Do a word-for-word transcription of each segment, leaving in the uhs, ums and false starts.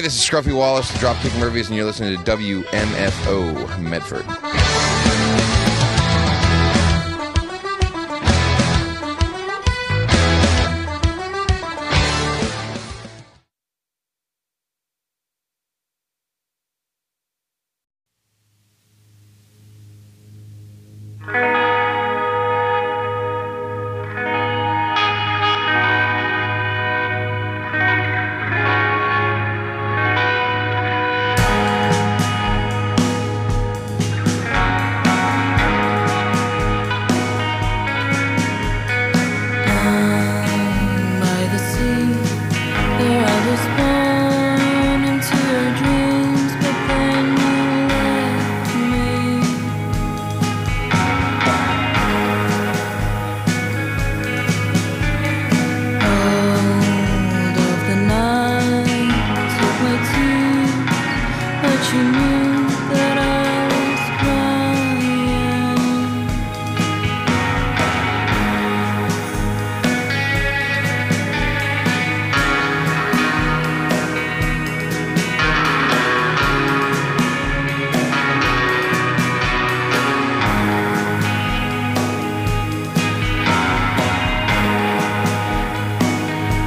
this is Scruffy Wallace, the Dropkick Murphys, and you're listening to W M F O Medford.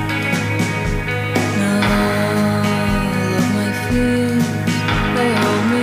Hold me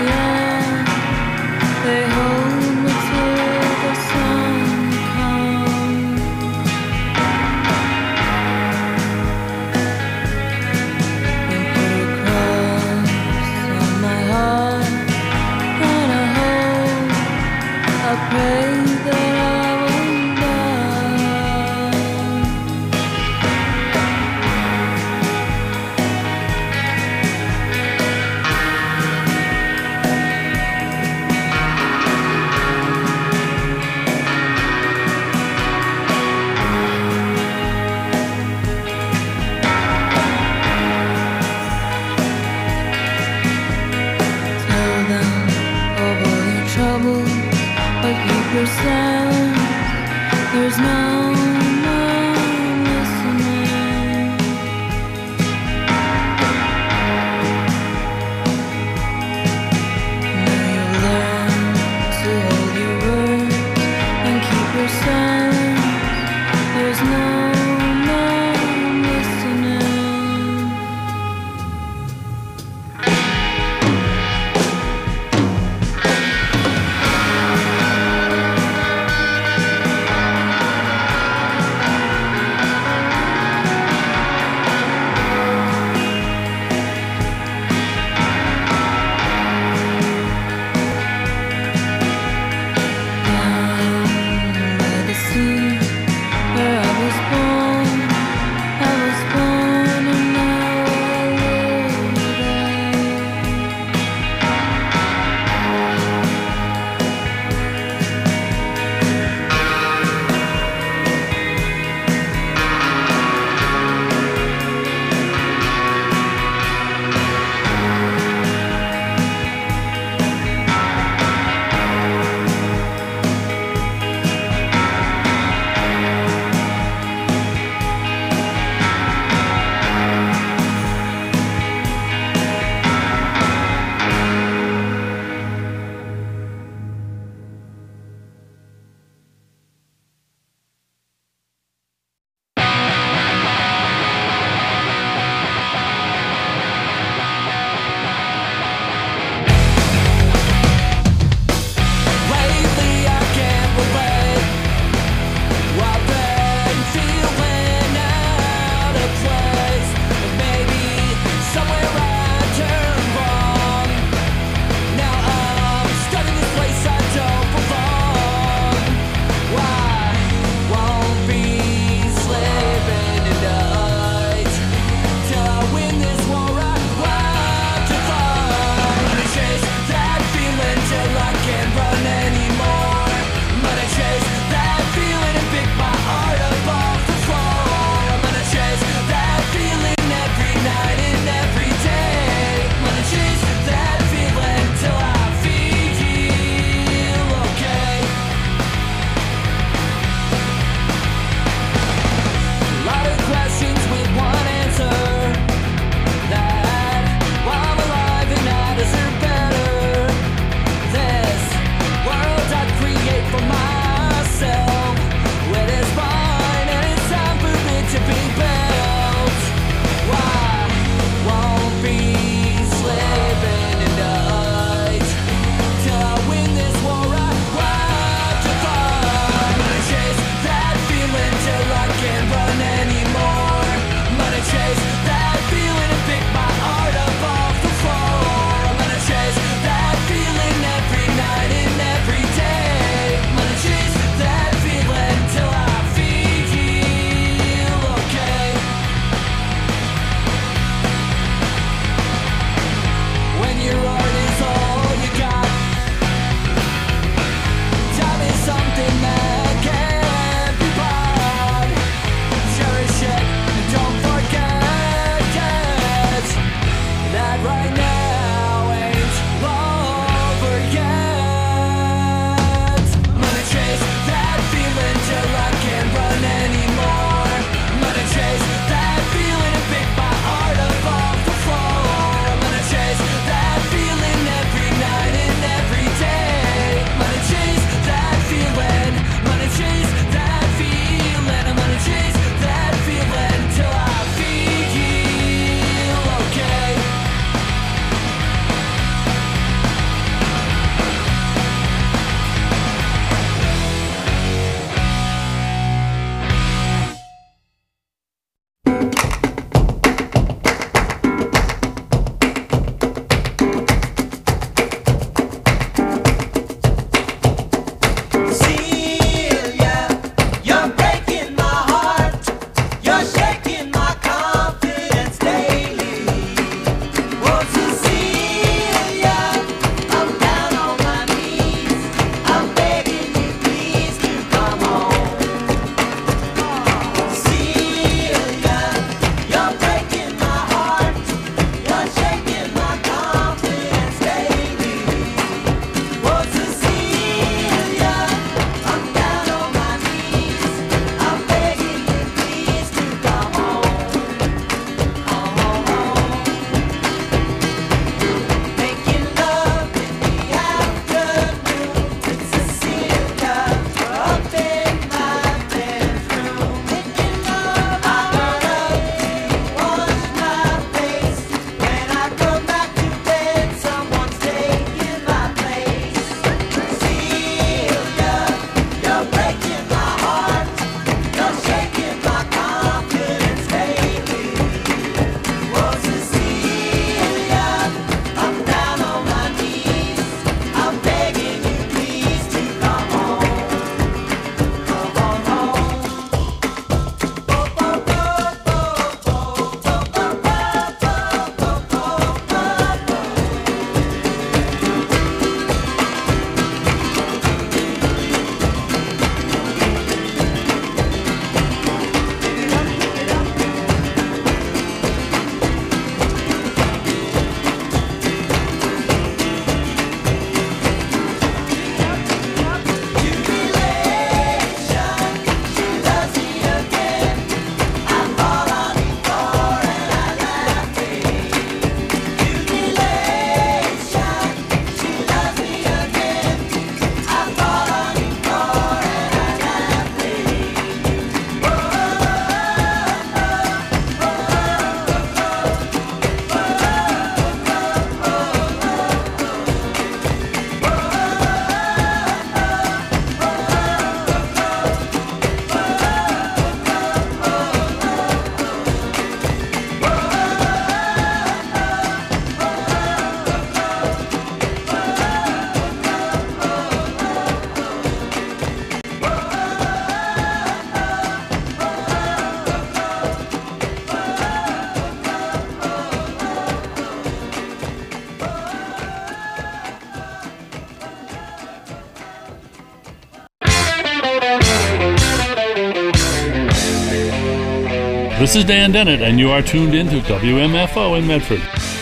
This is Dan Dennett, and you are tuned into W M F O in Medford.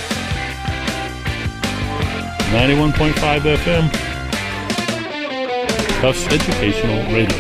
ninety-one point five F M. Tufts Educational Radio.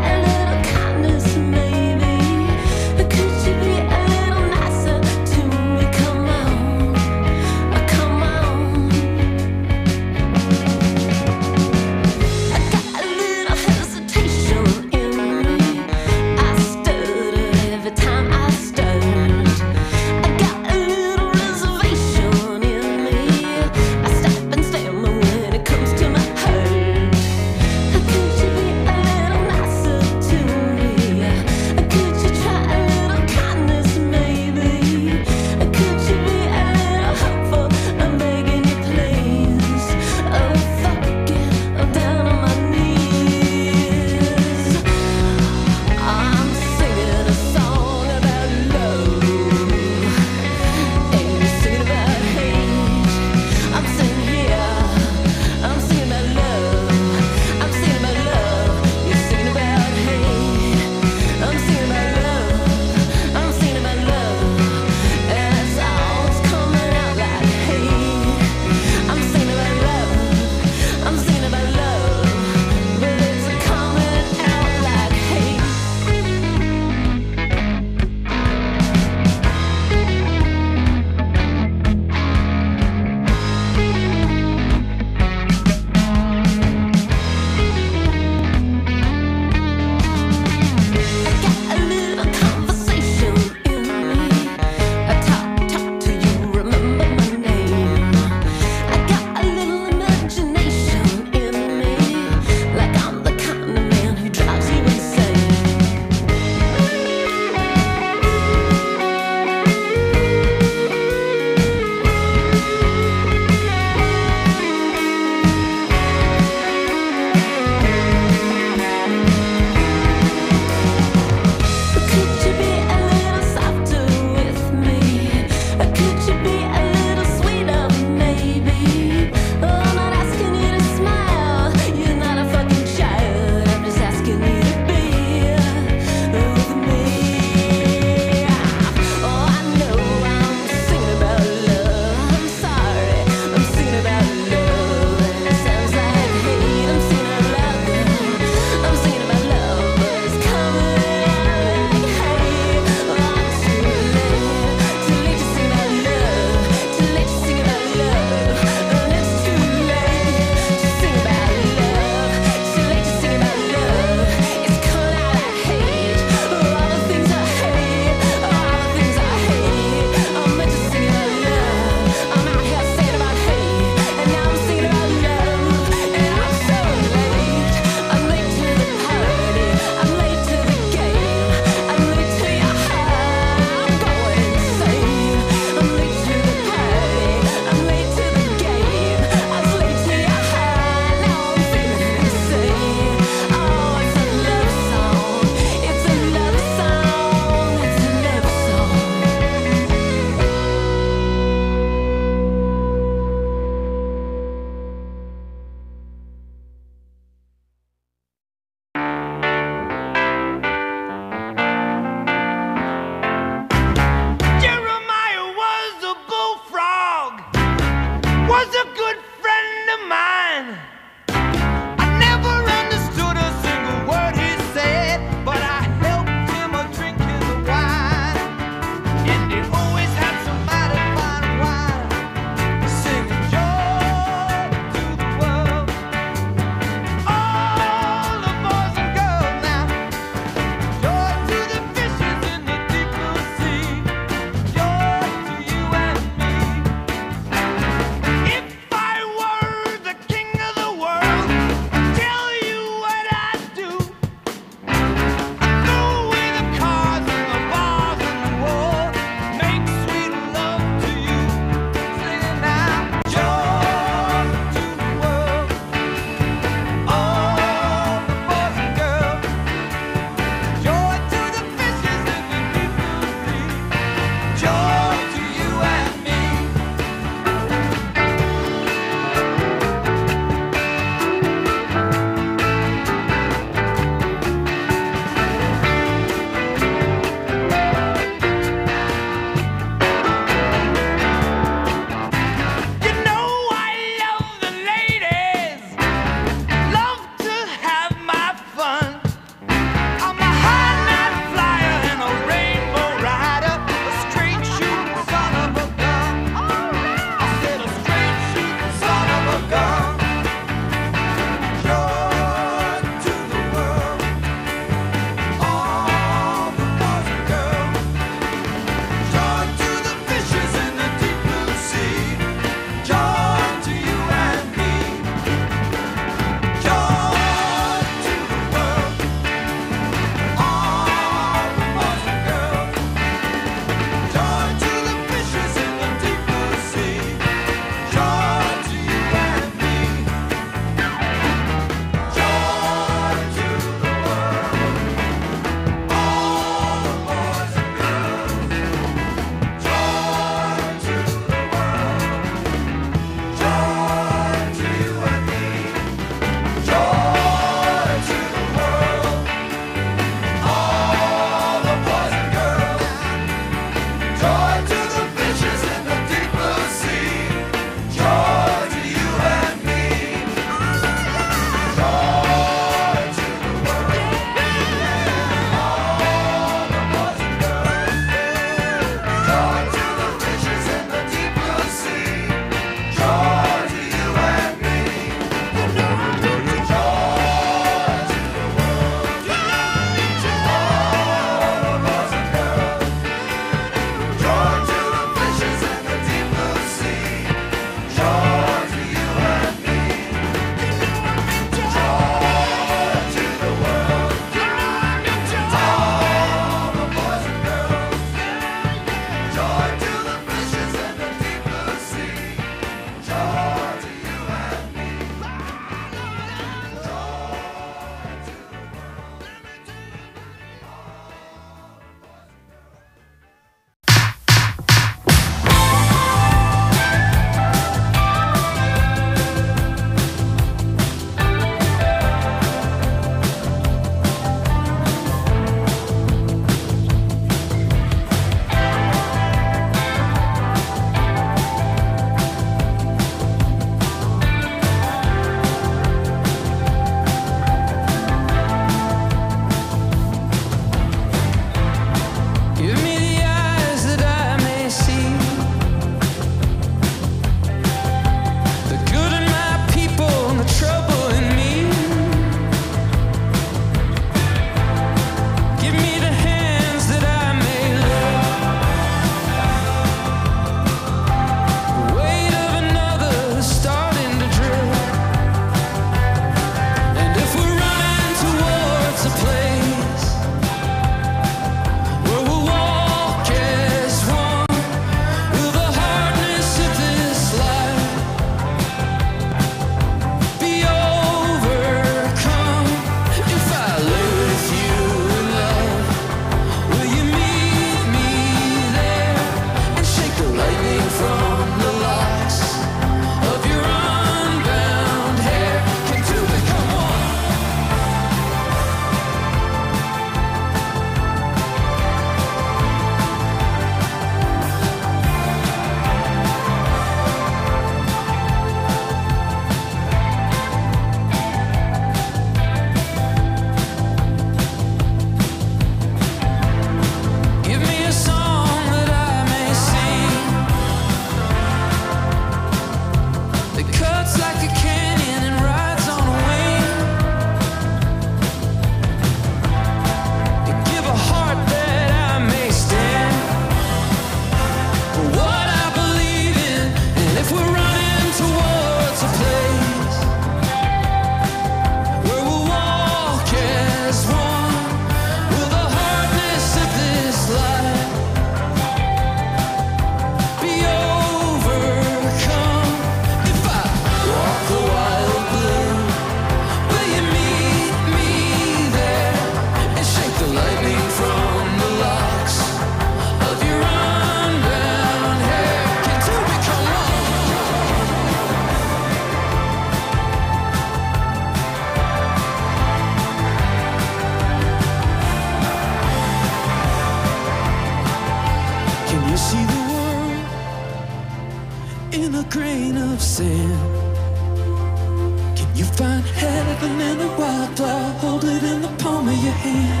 in a grain of sand. Can you find heaven in a wildflower? Hold it in the palm of your hand.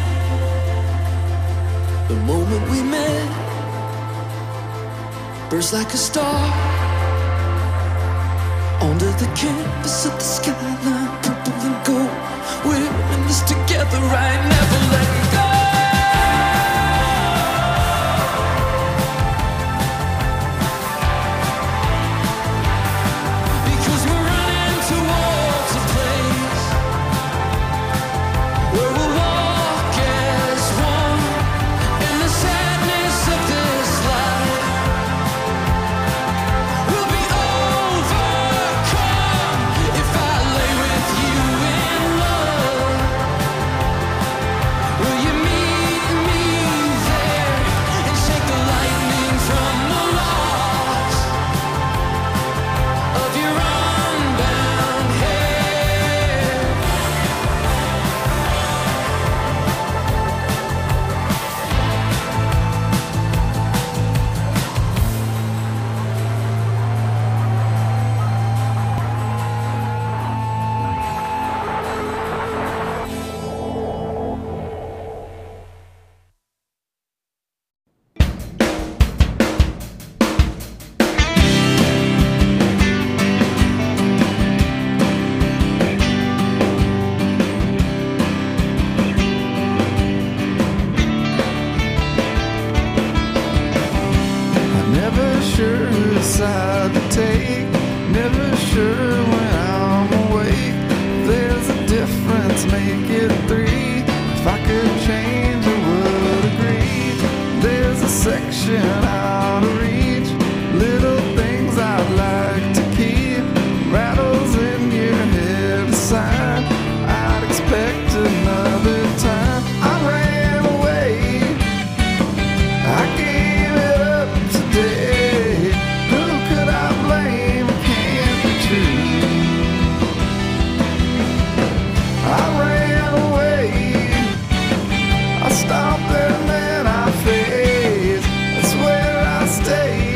The moment we met burst like a star onto the canvas of the skyline, purple and gold. We're in this together, right? Never letting go. Because we're running towards a place where we'll walk as one in the sadness of this life. We'll be overcome if I lay with you in love. Will you meet me there and shake the lightning from the loss of your unbound hair? Never sure whose side to take, never sure when I'm awake. There's a difference, make it three. If I could change, I would agree. There's a section out of reach, little things I'd like to keep. Rattles in your head aside, I'd expect another time. I ran away, I gave it up today. Who could I blame? It can't be true. I ran away, I stopped and then I faced. That's where I stayed.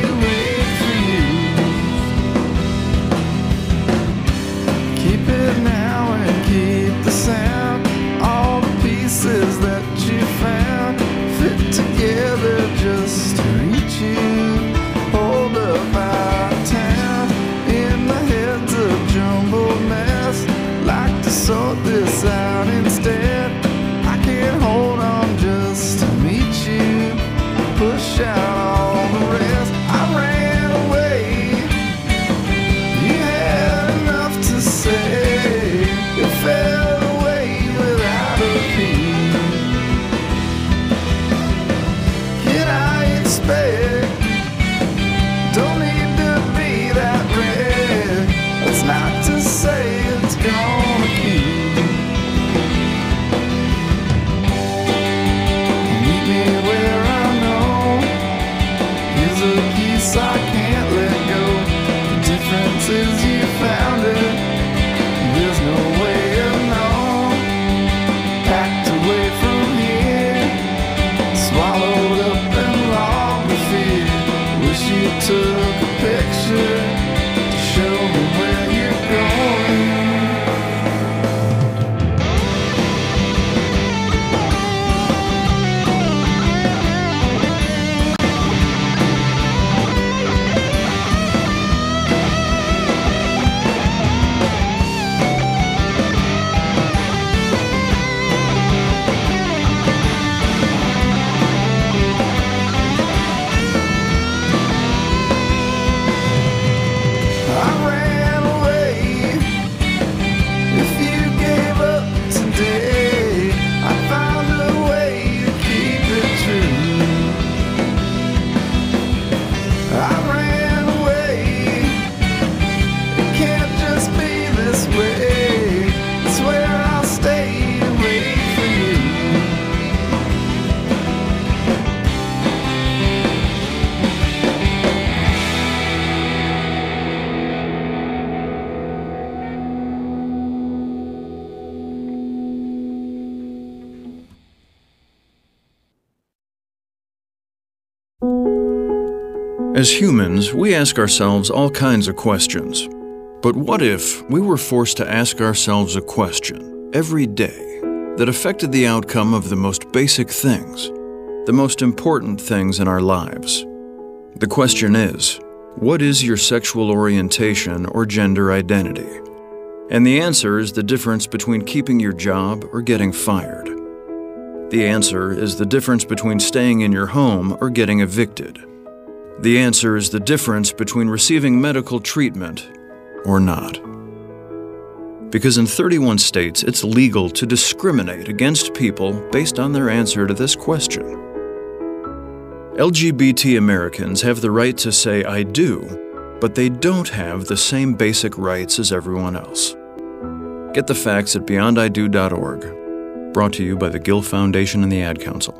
As humans, we ask ourselves all kinds of questions. But what if we were forced to ask ourselves a question every day that affected the outcome of the most basic things, the most important things in our lives? The question is, what is your sexual orientation or gender identity? And the answer is the difference between keeping your job or getting fired. The answer is the difference between staying in your home or getting evicted. The answer is the difference between receiving medical treatment or not. Because in thirty-one states, it's legal to discriminate against people based on their answer to this question. L G B T Americans have the right to say I do, but they don't have the same basic rights as everyone else. Get the facts at beyond I do dot org. Brought to you by the Gill Foundation and the Ad Council.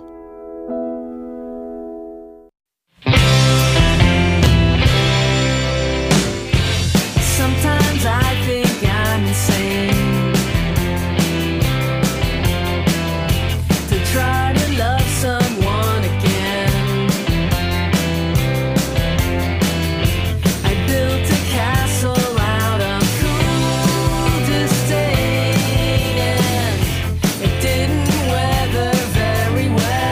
Sometimes I think I'm insane to try to love someone again. I built a castle out of cool disdain, and it didn't weather very well.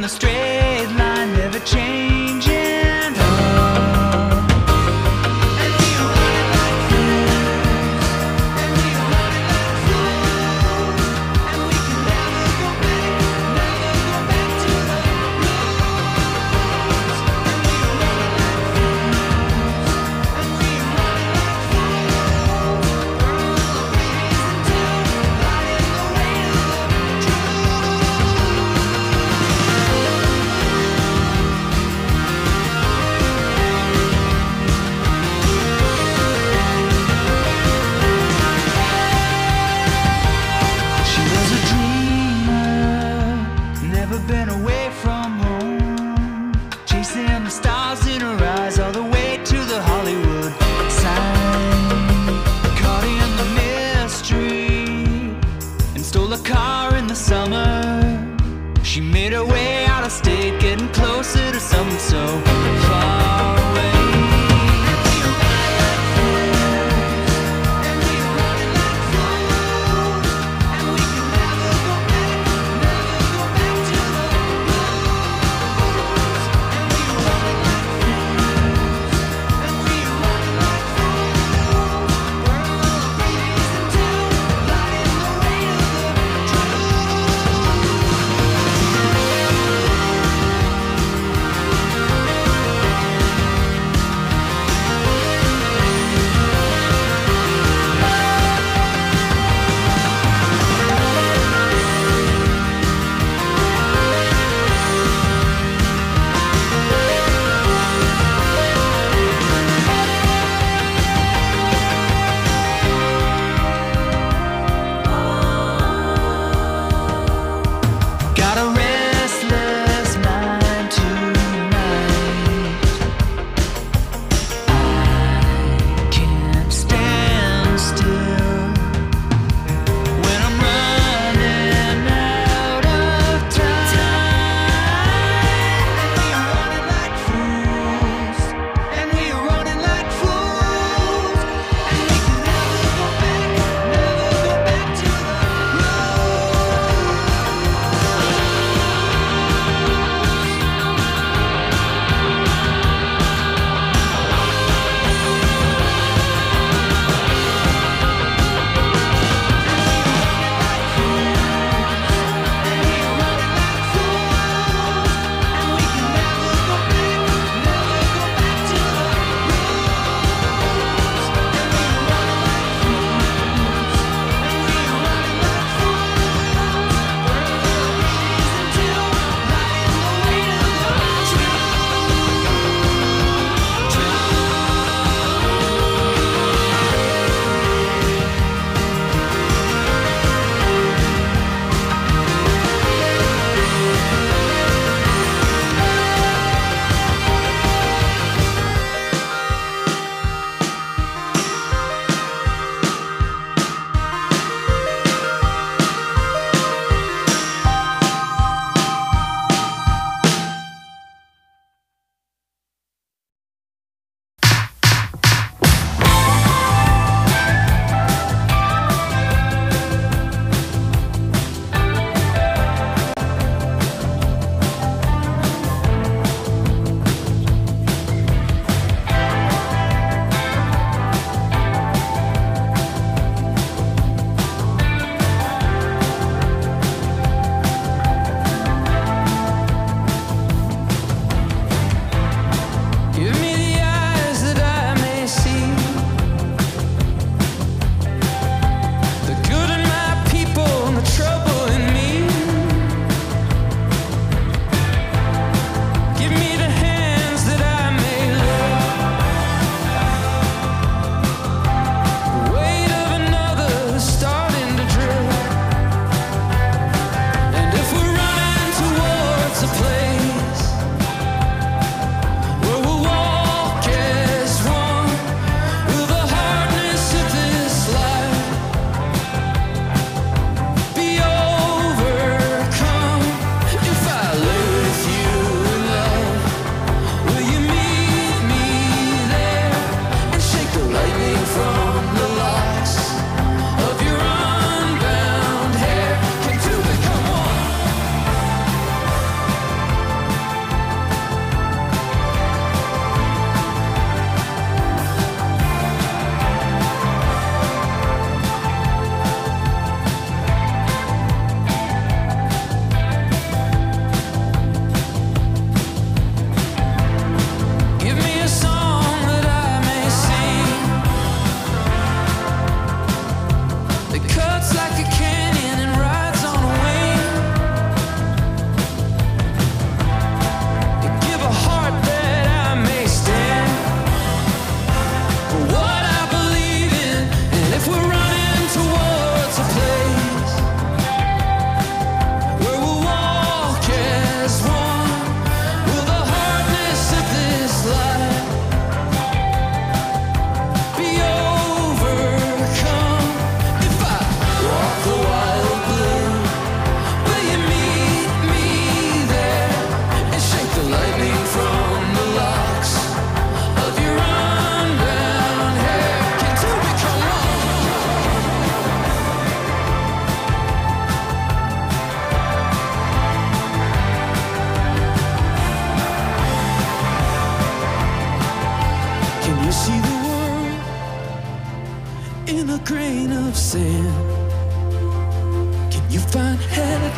a straight line, never changing. Been away from home, chasing the stars in her eyes all the way to the Hollywood sign. Caught in the mystery and stole a car in the summer. She made her way out of state, getting closer to something so far away.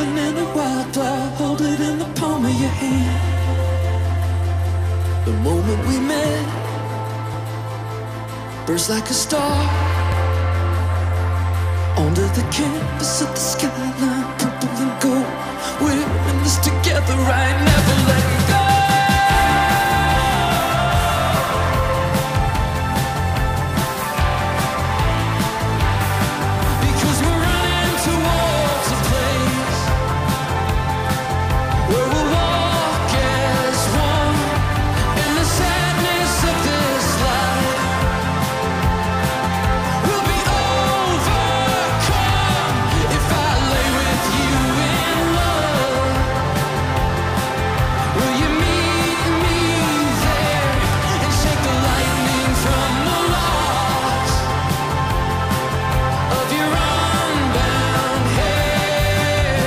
Dancing in a wildflower, hold it in the palm of your hand. The moment we met, burst like a star. Under the canvas of the skyline, purple and gold. We're in this together, right? Never letting go. Because we're running towards a place where we'll walk as one in the sadness of this life. We'll be overcome if I lay with you in love. Will you meet me there and shake the lightning from the locks of your unbound hair?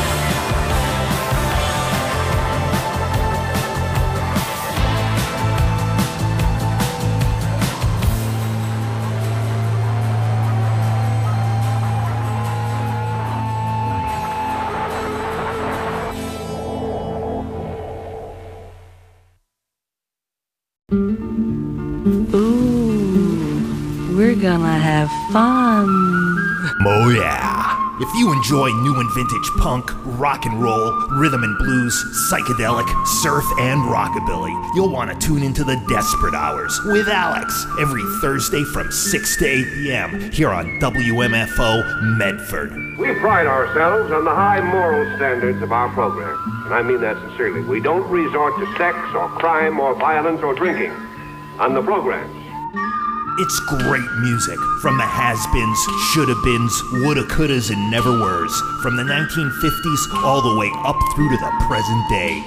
Ooh, we're gonna have fun. Oh yeah! If you enjoy new and vintage punk, rock and roll, rhythm and blues, psychedelic, surf, and rockabilly, you'll want to tune into the Desperate Hours with Alex every Thursday from six to eight p.m. here on W M F O Medford. We pride ourselves on the high moral standards of our program, and I mean that sincerely. We don't resort to sex or crime or violence or drinking on the programs. It's great music from the has-beens, shoulda-beens, woulda-couldas, and never-weres, from the nineteen fifties all the way up through to the present day.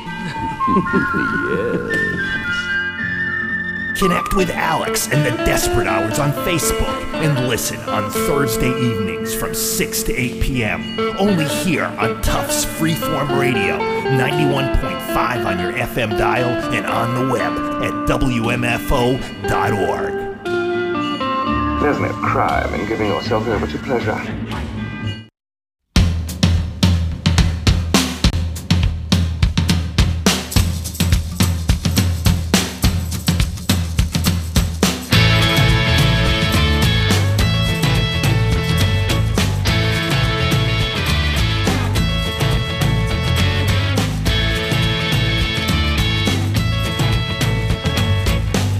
Yes. Connect with Alex and the Desperate Hours on Facebook and listen on Thursday evenings from six to eight p.m. only here on Tufts Freeform Radio, ninety-one point five on your F M dial and on the web at W M F O dot org. There's no crime in giving yourself over to pleasure.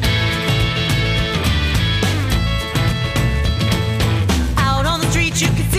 Out on the street you can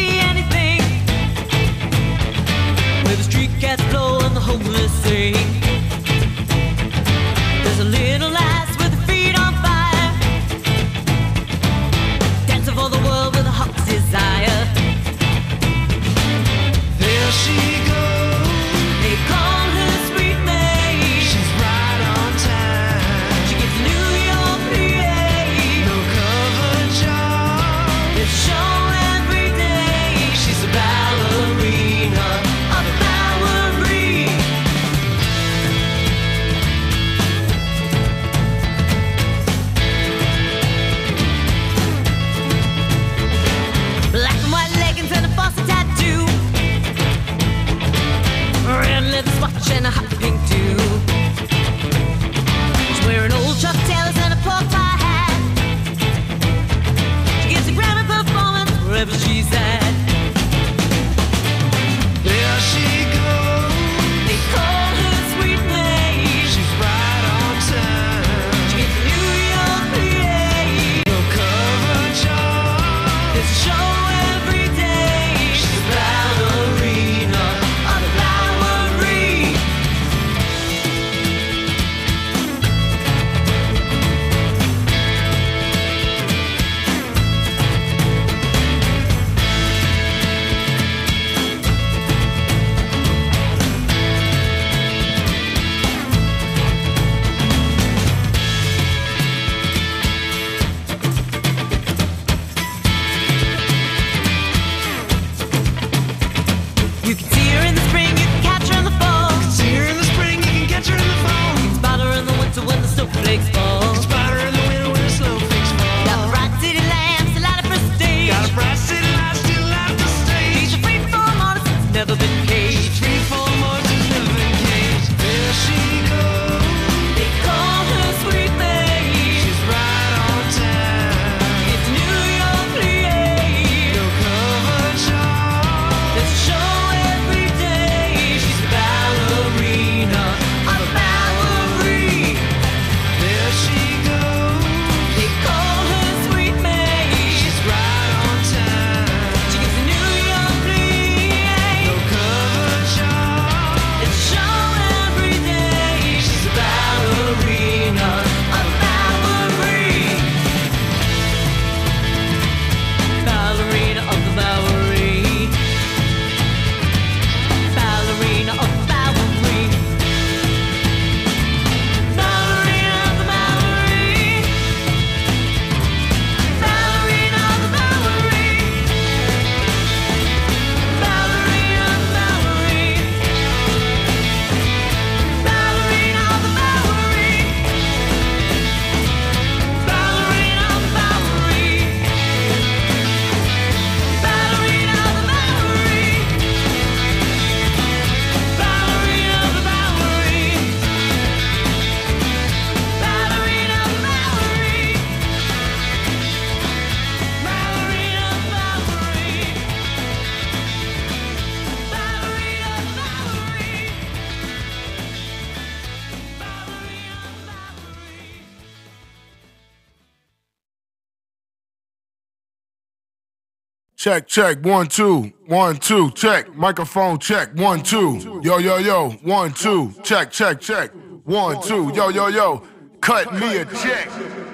Check, check, one, two, one, two, check. Microphone check, one, two. Yo, yo, yo, one, two, check, check, check. One, two, yo, yo, yo, cut me a check.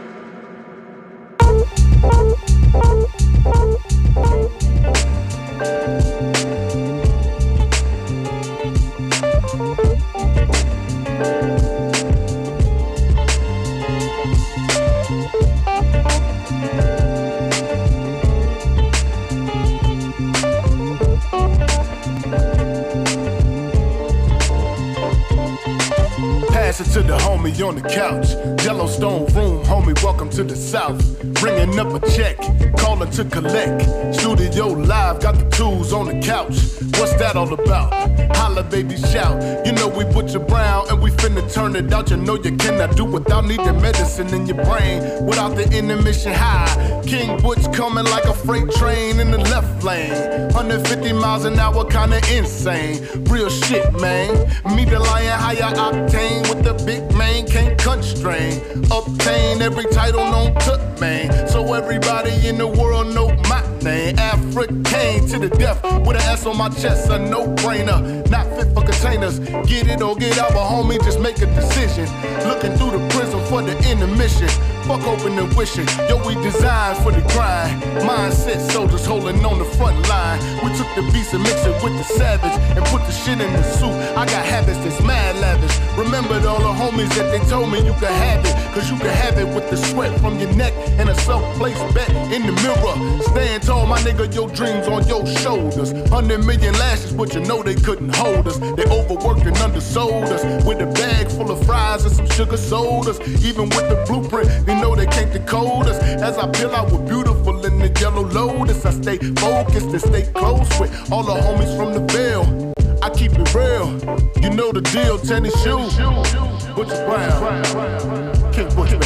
Pass it to the homie on the couch. Yellowstone room, homie, welcome to the South. Bringing up a check, calling to collect. Studio live, got the tools on the couch. What's that all about? Holla, baby, shout. You know we Butcher Brown and we finna turn it out. You know you cannot do without needing medicine in your brain. Without the intermission high. King Butch coming like a freight train in the left lane. one hundred fifty miles an hour, kinda insane. Real shit, man. Me the lion, higher octane with the big man, can't constrain. Obtain every title known to man. So everybody in the world know my name. African to the death with an S on my chest, a no-brainer. Not fit for containers. Get it or get out, but homie, just make a decision. Looking through the prism for the intermission. Fuck open and wishing. Yo, we designed for the grind. Mindset soldiers holding on the front line. We took the beats and mixed it with the savage and put the shit in the suit. I got habits that's mad lavish. Remembered all the homies that they told me you could have it. Cause you can have it with the sweat from your neck and a self-placed bet in the mirror. Stand tall, my nigga, your dreams on your shoulders. Hundred million lashes, but you know they couldn't hold us. They overworked and undersold us with a bag full of fries and some sugar sodas. Even with the blueprint, they know they can't decode us. As I peel out with beautiful in the yellow lotus, I stay focused and stay close with all the homies from the Ville. I keep it real, you know the deal. Tennis shoes, Butcher Brown, King Butcher,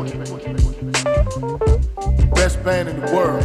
best band in the world.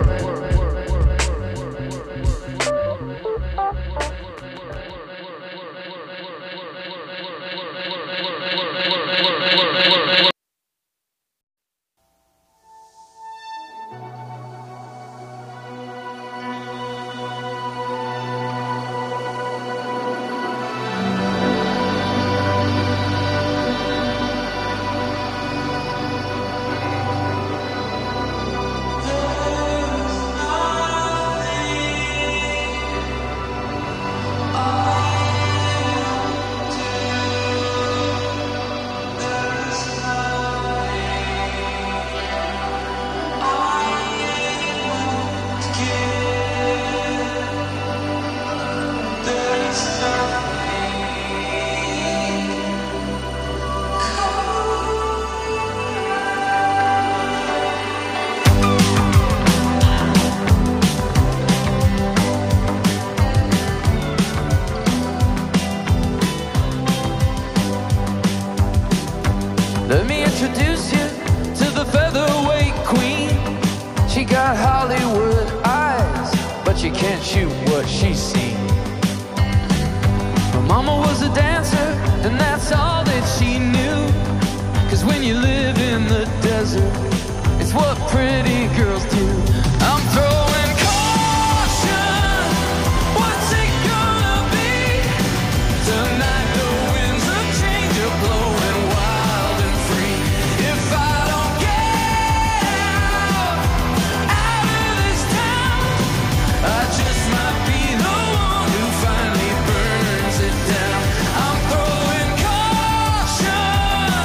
Let me introduce you to the featherweight queen. She got Hollywood eyes, but she can't shoot what she's seen. Her mama was a dancer, and that's all that she knew. Cause when you live in the desert, it's what pretty girls do. I'm throwing caution. What's it gonna be? Tonight the winds of change are blowing wild and free. If I don't get out, out of this town, I just might be the one who finally burns it down. I'm throwing caution.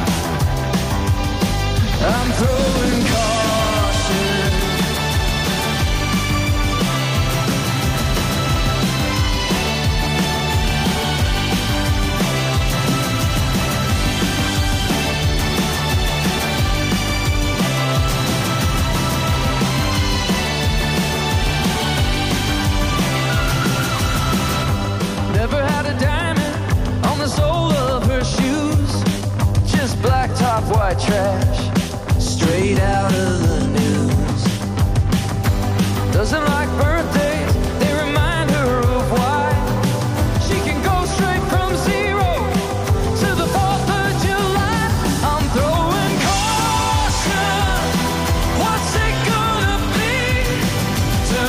I'm throwing caution. Never had a diamond on the sole of her shoes. Just black top, white trash, straight out of the news. Doesn't like birthdays, they remind her of why. She can go straight from zero to the fourth of July. I'm throwing caution. What's it gonna be?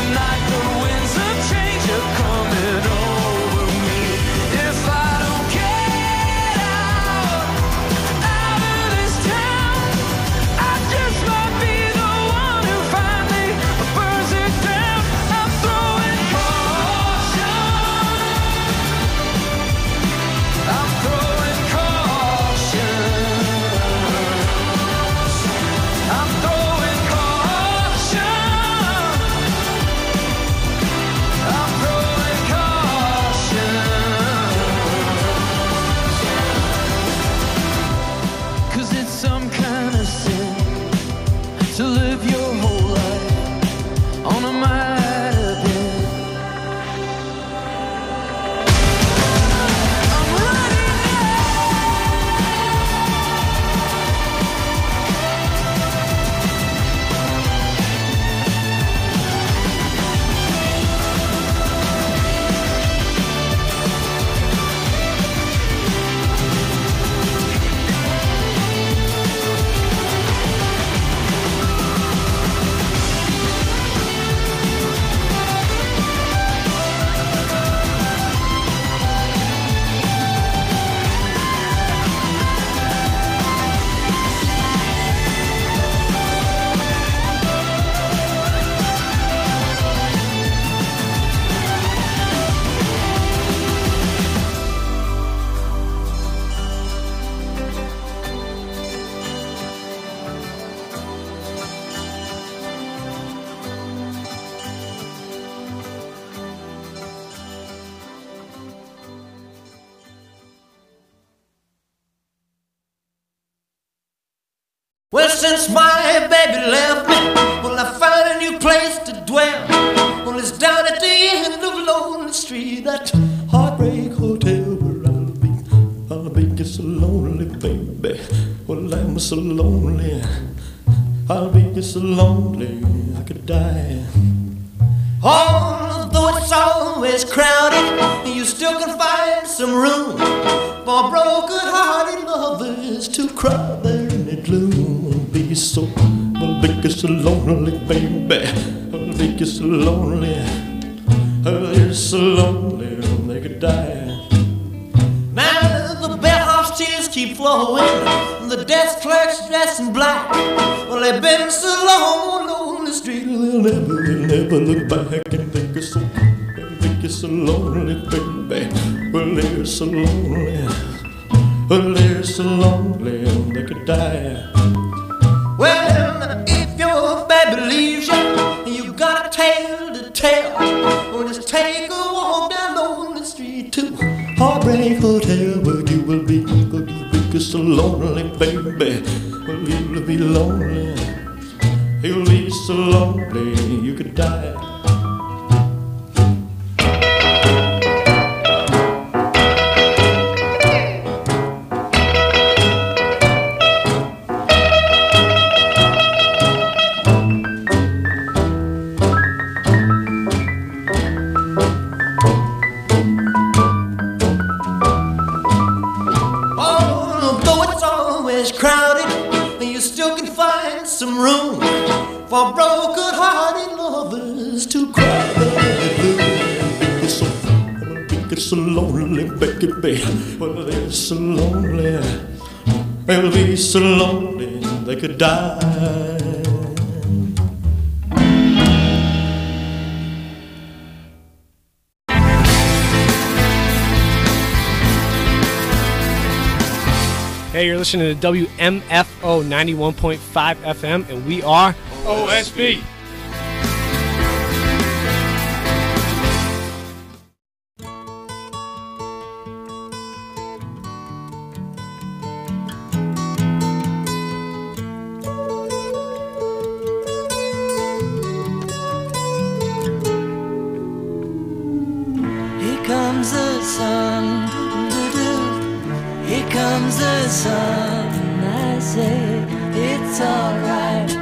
Well, since my baby left me, well, I found a new place to dwell. Well, it's down at the end of Lonely Street, that Heartbreak Hotel where I'll be. I'll be just so lonely, baby. Well, I'm so lonely. I'll be just so lonely, I could die. Although it's always crowded, you still can find some room for broken-hearted lovers to cry there in the gloom. I'll be so, I'll be just so lonely, baby. I'll be just so lonely. I'll be so lonely, they could die. Now the bellhop's tears keep flowing, the desk clerk's dressed in black. Well, they've been so long on the street, they'll never, they'll never look back and think it's so, they'll think it's so lonely, baby. Well, they're so lonely, well, they're so lonely, they could die. Well, if your baby leaves you, you got a tale to tell. Well, just take a walk down on the street to Heartbreak Hotel, where you will be, where you will be so lonely, baby. Well, you'll be lonely, you'll be so lonely, you could die. Crowded, you still can find some room for broken-hearted lovers to cry. They're so, they're so lonely, baby. Well, they're so lonely, they'll be so lonely they could die. Hey, you're listening to W M F O ninety-one point five F M, and we are O S B. Here comes the sun. Here comes the sun, I say it's alright.